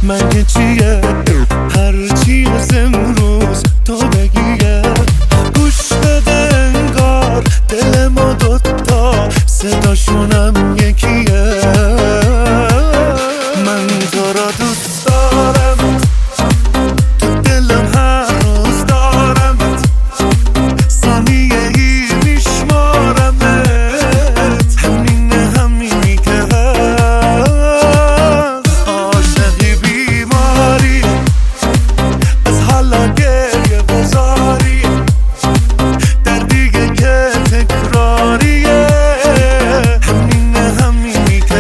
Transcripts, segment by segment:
مگه چیه هرچی از امروز تو بگیه. گوش بده انگار دل ما دوتا صداشونم یکیه. من تو را دوست دارم، تو دلم هر روز دارمت، ثانیه ای میشمارمت، همینی که هست. عاشقی بیماری از حالا گریه بزاری، دردیه که تکراریه، همینی که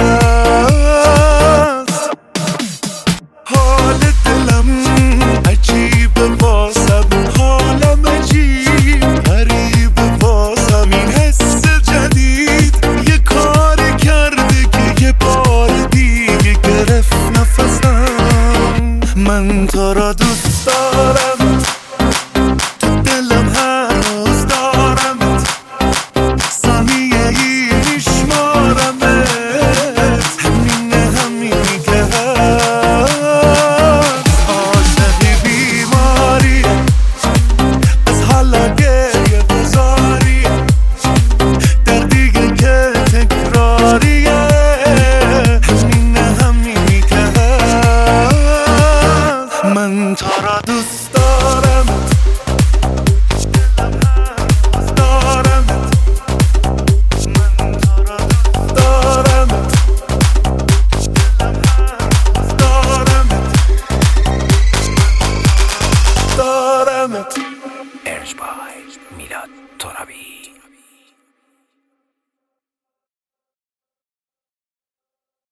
هست. حال دلم عجیبه واسم، حالم عجیب غریبه واسم، این حس جدید یه کار کرده که یه بار دیگه گرفت نفسم. من تو را